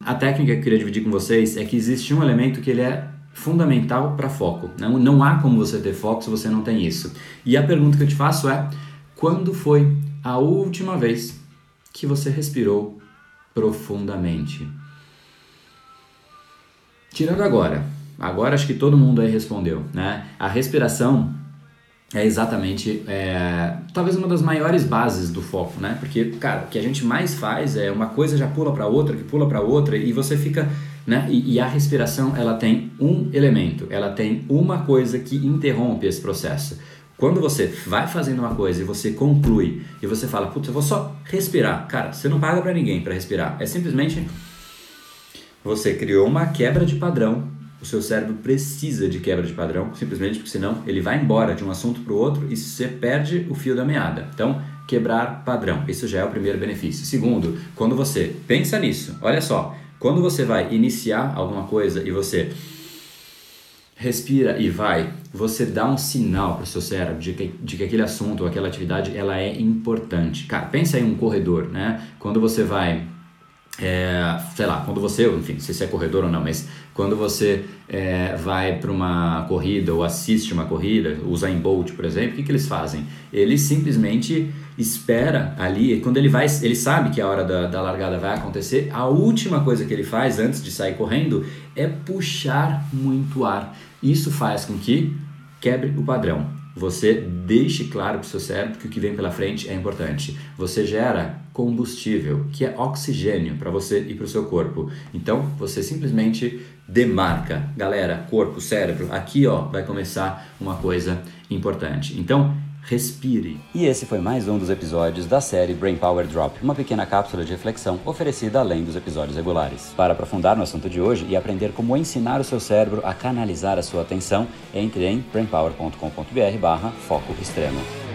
a técnica que eu queria dividir com vocês é que existe um elemento que ele é fundamental para foco. Não há como você ter foco se você não tem isso. E a pergunta que eu te faço é: quando foi a última vez que você respirou profundamente? Tirando agora acho que todo mundo aí respondeu, né? A respiração é exatamente, talvez uma das maiores bases do foco, né? Porque, cara, o que a gente mais faz é uma coisa já pula para outra, que pula para outra, e você fica, né? E a respiração, ela tem um elemento, ela tem uma coisa que interrompe esse processo. Quando você vai fazendo uma coisa e você conclui, e você fala, putz, eu vou só respirar. Cara, você não paga para ninguém para respirar. É simplesmente, você criou uma quebra de padrão. O seu cérebro precisa de quebra de padrão, simplesmente porque senão ele vai embora de um assunto para o outro e você perde o fio da meada. Então, quebrar padrão, isso já é o primeiro benefício. Segundo, quando você pensa nisso, olha só, quando você vai iniciar alguma coisa e você respira e vai, você dá um sinal para o seu cérebro de que aquele assunto ou aquela atividade ela é importante. Cara, pensa aí um corredor, né? Quando você vai... sei lá, quando você, enfim, não sei se é corredor ou não, mas quando você vai para uma corrida ou assiste uma corrida, o Usain Bolt, por exemplo, o que eles fazem? Ele simplesmente espera ali, e quando ele sabe que a hora da largada vai acontecer, a última coisa que ele faz antes de sair correndo é puxar muito ar. Isso faz com que quebre o padrão. Você deixe claro para o seu cérebro que o que vem pela frente é importante. Você gera combustível, que é oxigênio para você e para o seu corpo. Então, você simplesmente demarca. Galera, corpo, cérebro, aqui ó, vai começar uma coisa importante. Então, respire. E esse foi mais um dos episódios da série Brain Power Drop, uma pequena cápsula de reflexão oferecida além dos episódios regulares. Para aprofundar no assunto de hoje e aprender como ensinar o seu cérebro a canalizar a sua atenção, entre em brainpower.com.br/foco extremo.